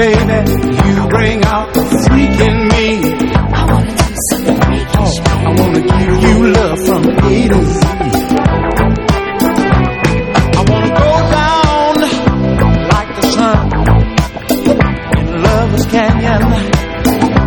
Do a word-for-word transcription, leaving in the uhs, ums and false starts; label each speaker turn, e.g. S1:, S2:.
S1: baby, you bring out the freak in me.
S2: I wanna do something freakish,
S1: Oh, I wanna give you love from A to Z. I wanna go down like the sun in Lover's Canyon.